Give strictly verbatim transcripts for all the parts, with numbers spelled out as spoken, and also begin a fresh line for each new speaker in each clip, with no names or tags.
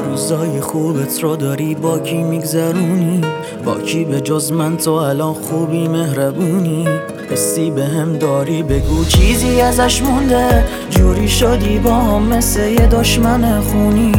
روزای خوبت رو داری با کی میگذرونی؟ با کی به جز من تو الان خوبی مهربونی؟ حسی به هم داری بگو چیزی ازش مونده؟ جوری شدی با هم مثل یه دشمن خونی.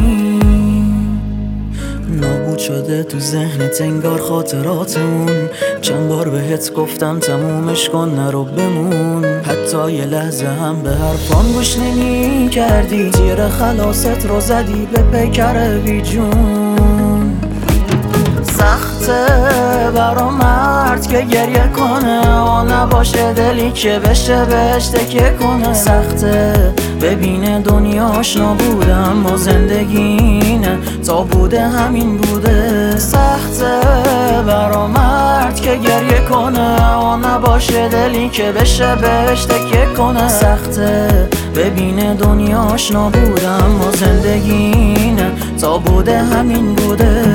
نابود شده تو ذهنت انگار خاطراتمون. چند بار بهت گفتم تمومش کن نرو بمون. حتی یه لحظه هم به حرفان گوش نمی کردی. تیر خلاصت رو زدی به پیکر بی جون. سخته برا مرد که گریه کنه و نباشه دلی که بشه بهش تکیه کنه. سخته ببینه دنیا آشنا بوده اما زندگی نه، تا بوده همین بوده. سخته برا مرد که گریه کنه و نباشه دلی که بشه بهش تکیه کنه. سخته ببینه دنیا آشنا بوده اما زندگی نه، تا بوده همین بوده.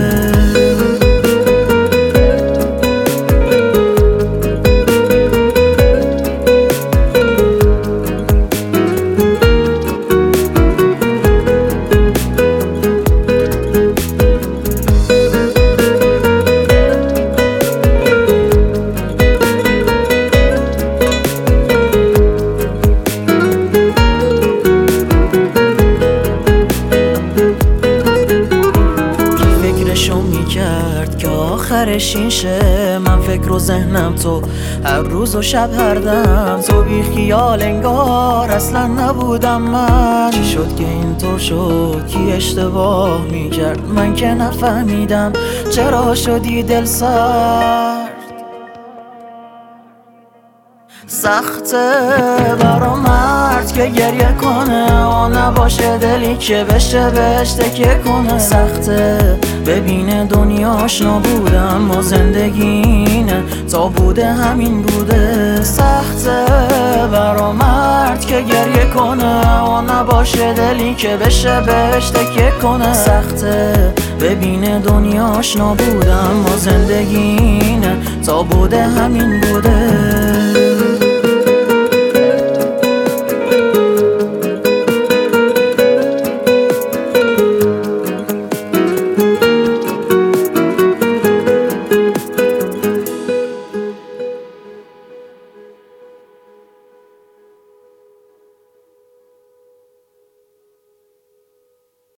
فکرشو میکرد که آخرش این شه. من فکر و ذهنم تو هر روز و شب هر دم. تو بی خیال انگار اصلا نبودم من. چی شد که اینطور شد؟ کی اشتباه میکرد؟ من که نفهمیدم چرا شدی دل سرد. سخته برا مرد که گریه کنه و نباشه دلی که بشه بهش تکیه کنه. سخته ببینه دنیا آشنا بوده اما زندگی نه، تا بوده همین بوده. سخته برا مرد که گریه کنه و نباشه دلی که بشه بهش تکیه کنه. سخته ببینه دنیا آشنا بوده اما زندگی نه، تا بوده همین بوده.